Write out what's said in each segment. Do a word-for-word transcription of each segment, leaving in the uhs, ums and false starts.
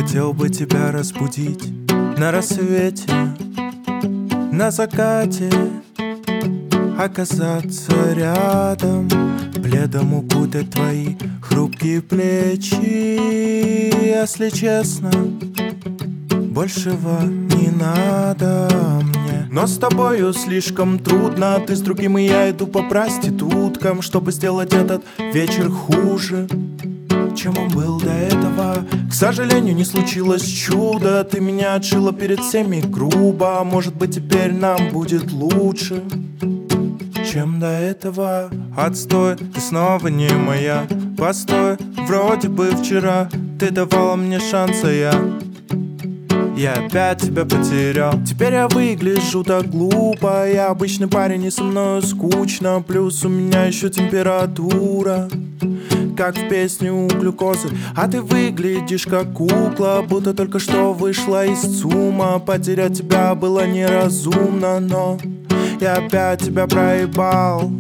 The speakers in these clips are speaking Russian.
хотел бы тебя разбудить на рассвете, на закате, оказаться рядом, пледом укутать твои хрупкие плечи. Если честно, большего не надо мне. Но с тобою слишком трудно, ты с другим, и я иду по проституткам, чтобы сделать этот вечер хуже, чем он был до этого. К сожалению, не случилось чудо, ты меня отшила перед всеми грубо. Может быть, теперь нам будет лучше, чем до этого. Отстой, ты снова не моя. Постой, вроде бы вчера ты давала мне шанс, а я Я опять тебя потерял. Теперь я выгляжу так глупо. Я обычный парень, и со мною скучно. Плюс у меня еще температура, как в песне у глюкозы. А ты выглядишь как кукла, будто только что вышла из ЦУМа. Потерять тебя было неразумно, но я опять тебя проебал.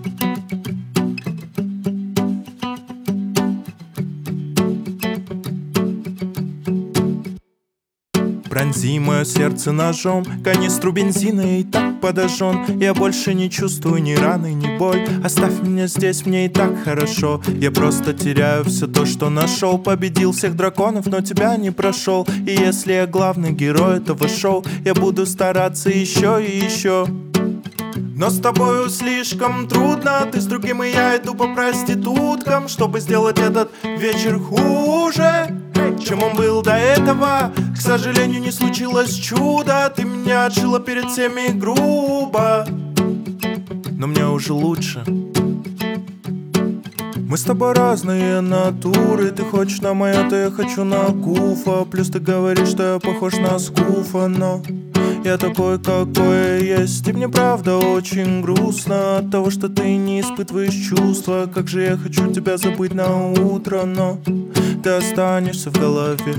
Пронзи мое сердце ножом, канистру бензина и так подожжен. Я больше не чувствую ни раны, ни боль. Оставь меня здесь, мне и так хорошо. Я просто теряю все то, что нашел. Победил всех драконов, но тебя не прошел. И если я главный герой этого шоу, я буду стараться еще и еще. Но с тобою слишком трудно, ты с другим, и я иду по проституткам, чтобы сделать этот вечер хуже, чем он был до этого. К сожалению, не случилось чудо, ты меня отшила перед всеми грубо, но мне уже лучше. Мы с тобой разные натуры. Ты хочешь на моё, то я хочу на Гуфа. Плюс ты говоришь, что я похож на Скуфа, но я такой, какой я есть. И мне правда очень грустно от того, что ты не испытываешь чувства. Как же я хочу тебя забыть на утро, но ты останешься в голове.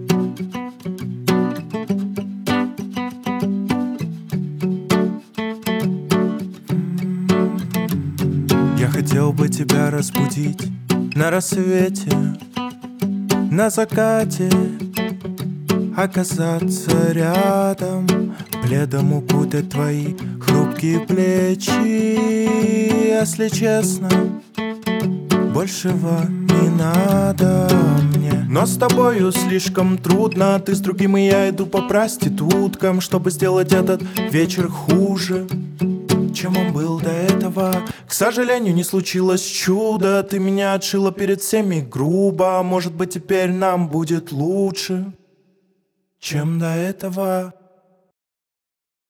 Я хотел бы тебя разбудить на рассвете, на закате, оказаться рядом, пледом укутать твои хрупкие плечи. Если честно, большего не надо мне. Но с тобою слишком трудно, ты с другим, и я иду по проституткам, чтобы сделать этот вечер хуже, чем он был до этого. К сожалению, не случилось чудо, ты меня отшила перед всеми грубо. Может быть, теперь нам будет лучше, чем до этого.